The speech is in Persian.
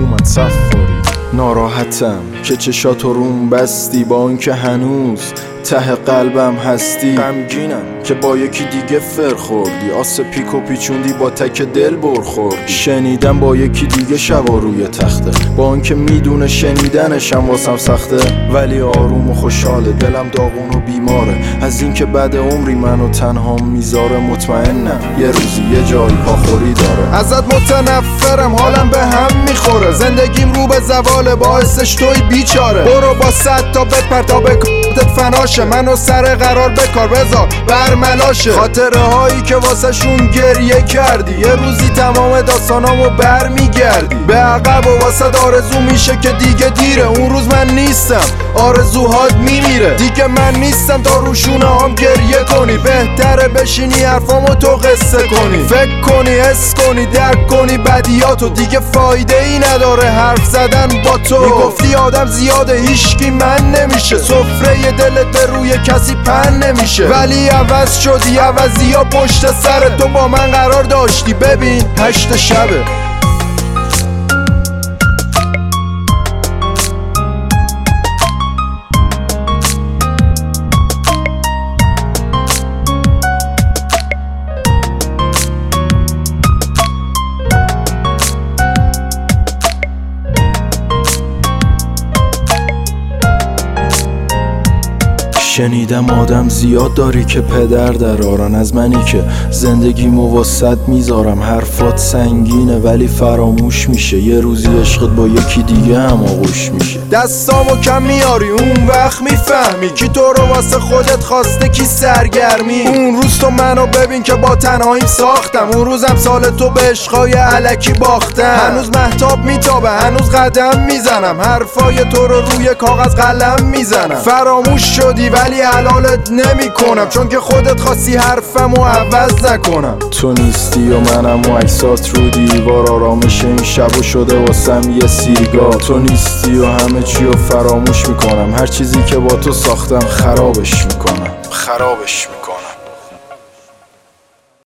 اومد سفاری. ناراحتم که چشاتو روم بستی، با اون که هنوز ته قلبم هستی. غمگینم که با یکی دیگه فر خوردی، آس پیکو پیچوندی با تک دل برخوردی. شنیدم با یکی دیگه شبا روی تخته، با اون که میدونه شنیدنشم واسم سخته. ولی آروم و خوشحاله، دلم داغون و بیماره از این که بعد عمری منو تنها میذاره. مطمئنم یه روزی یه جایی پاخوری داره. ازت متنفرم، حالم به هم میخوره، زندگیم رو به زواله، باعثش توی بیچاره. برو با 100 تا بپر تا به کارتت فناشه، منو سر قرار بکار بذار برملاشه. خاطره هایی که واسه شون گریه کردی، یه روزی تمام داستانامو برمیگردی. به عقب و واسه آرزو میشه که دیگه دیره، اون روز من نیستم آرزوهات میمیره. دیگه من نیستم تا روشونه هم گریه کنی، بهتره بشینی حرفامو تو قصه کنی، فکر کنی حس کنی درک کنی بدیاتو. دیگه فایده ای نداره حرف زدن با تو. میگفتی آدم زیاده هیچکی من نمیشه، سفره دلت به روی کسی پن نمیشه. ولی عوض شدی، عوضی ها پشت سر تو با من قرار داشتی. ببین 8 شبه. شنیدم آدم زیاد داری که پدر درارن، از منی که زندگیمو واسط میذارم. حرفات سنگینه ولی فراموش میشه، یه روزی عشقت با یکی دیگه هم آغوش میشه. دستامو کم میاری اون وقت میفهمی کی تو رو واسه خودت خواسته، کی سرگرمی. اون روز تو منو ببین که با تنهاییم ساختم، اون روزم سال تو به عشقای علکی باختم. هنوز مهتاب میتابه، هنوز قدم میزنم، حرفای تو رو روی کاغذ قلم میزنم. فراموش شدی ولی حلالت نمی کنم، چون که خودت خواستی حرفمو عوض نکنم. تو نیستی و منم و عکسات رو دیوار، آرامش این شبو شده واسم یه سیگار. تو نیستی و همه چی رو فراموش میکنم، هر چیزی که با تو ساختم خرابش میکنم.